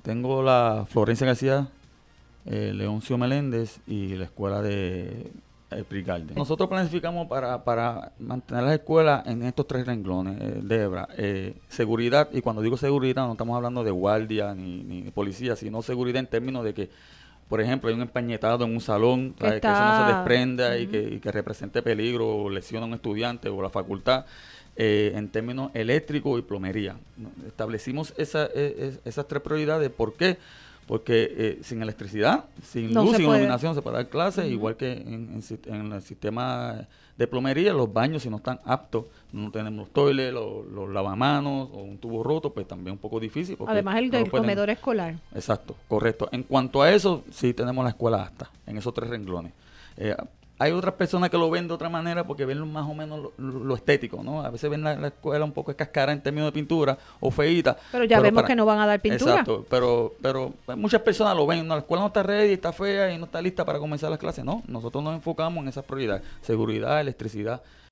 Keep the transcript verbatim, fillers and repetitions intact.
tengo la Florencia García, eh, Leoncio Meléndez y la escuela de eh, Prigalde. Nosotros planificamos para, para mantener las escuelas en estos tres renglones, eh, Debra, eh, seguridad, y cuando digo seguridad no estamos hablando de guardia ni, ni de policía, sino seguridad en términos de que, por ejemplo, hay un empañetado en un salón, Que, ¿sabes? Que eso no se desprenda uh-huh. y, que, y que represente peligro o lesiona a un estudiante o la facultad. Eh, en términos eléctricos y plomería. Establecimos esa, es, esas tres prioridades. ¿Por qué? Porque eh, sin electricidad, sin no luz, sin puede. iluminación se puede dar clases, uh-huh. igual que en, en, en el sistema de plomería, los baños si no están aptos, no tenemos los toiles, los, los lavamanos o un tubo roto, pues también un poco difícil. Porque además el no del pueden... comedor escolar. Exacto, correcto. En cuanto a eso, sí tenemos la escuela apta, en esos tres renglones. Eh, Hay otras personas que lo ven de otra manera porque ven más o menos lo, lo, lo estético, ¿no? A veces ven la, la escuela un poco cascara en términos de pintura o feíta. Pero ya pero vemos para, que no van a dar pintura. Exacto, pero pero muchas personas lo ven, no, la escuela no está ready, está fea y no está lista para comenzar las clases. No, nosotros nos enfocamos en esas prioridades, seguridad, electricidad